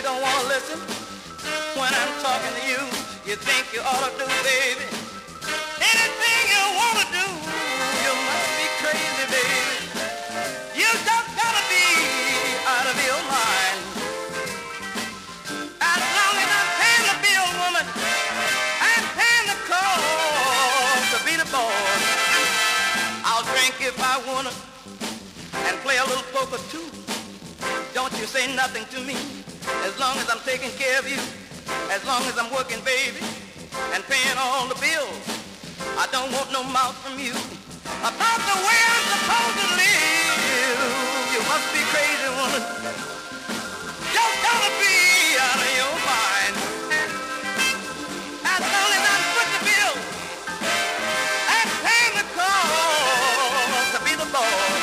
you don't want to listen when I'm talking to you. You think you ought to do, baby, anything you want to do. You must be crazy, baby. You just gotta be out of your mind. As long as I'm paying the bill, woman, I'm paying the cost to be the boss. I'll drink if I wanna and play a little poker too. Don't you say nothing to me as long as I'm taking care of you, as long as I'm working, baby, and paying all the bills. I don't want no mouth from you about the way I'm supposed to live. You must be crazy, woman. Just gotta be out of your mind. As long as I foot the bill and pay the cost to be the boss.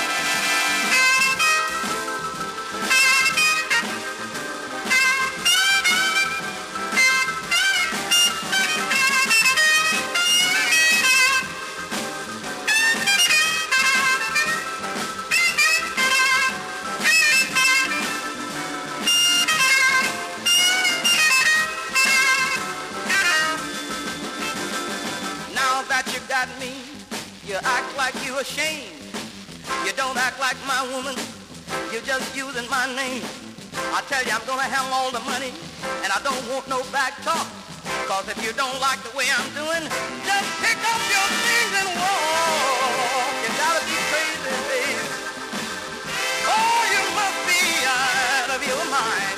You act like you're ashamed. You don't act like my woman. You're just using my name. I tell you, I'm gonna handle all the money, and I don't want no back talk. Cause if you don't like the way I'm doing, just pick up your things and walk. You gotta be crazy, baby. Oh, you must be out of your mind.